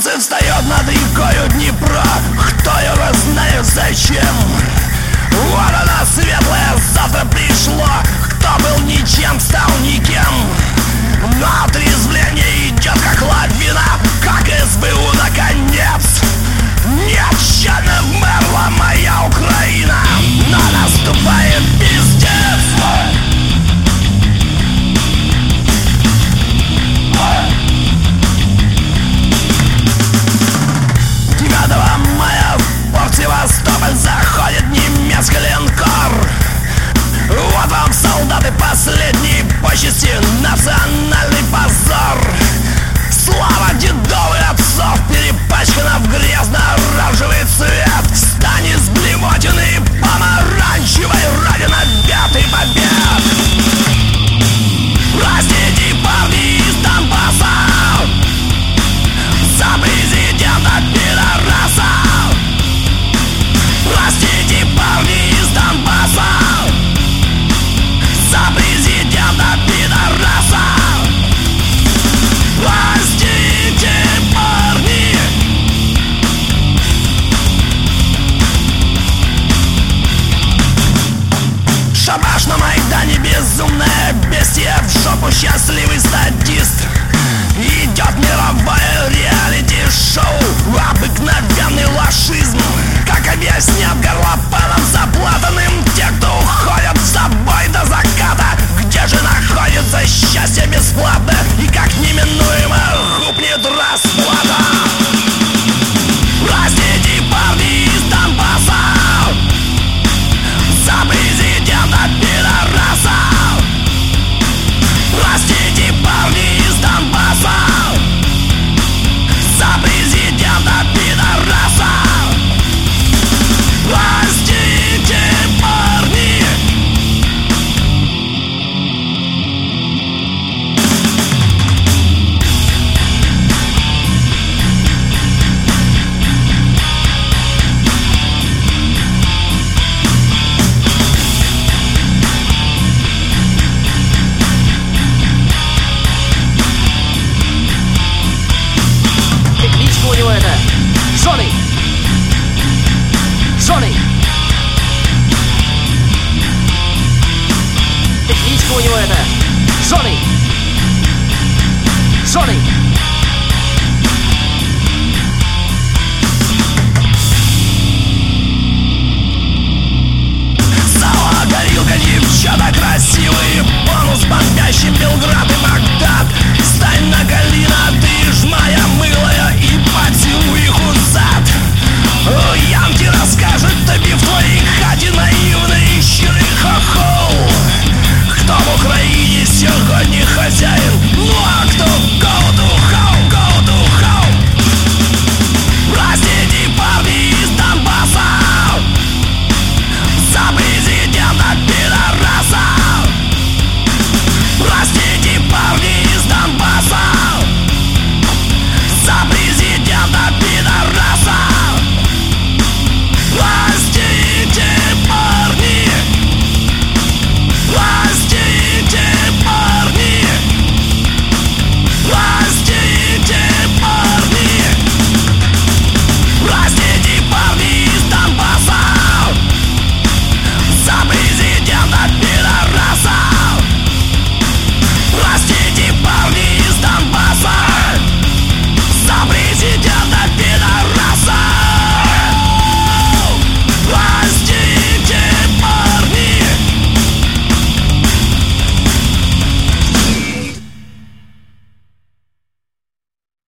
Солнце встает над рекою Днепра. Кто его знает зачем? Вот она светлая, завтра пришло. Кто был ничем, стал никем. Но отрезвление идет как лавина, как СБУ наконец. Нечаянно вмерла моя Украина, но наступает пиздец. 9 мая в порт Севастополь заходит немецкий линкор. Вот вам, солдаты, последней почести, национальный позор. Слава дедов и отцов перепачкана в грязно-оранжевый цвет. Встань из блевотины помаранчевой ради набетой побед. Простите, парни из Донбасса, за президента пидораса. Простите, парни из Донбасса, за президента пидораса. Простите, парни. Шабаш на Майдане, безумное бестия, в жопу счастливый статист. Идет мировое реалити-шоу, обыкновенный лошизм. Как объяснят горлопанам заплатанным те, кто уходят в забой до заката. Где же находится счастье бесплатно и как неминуемо хупнет расплата? Простите, парни из Донбасса, за президента пидораса. Простите, парни из Донбасса, за президента пидораса. Простите, парни. Кличка у него это Джонни. Джонни. Кличка у него это Джонни. Джонни.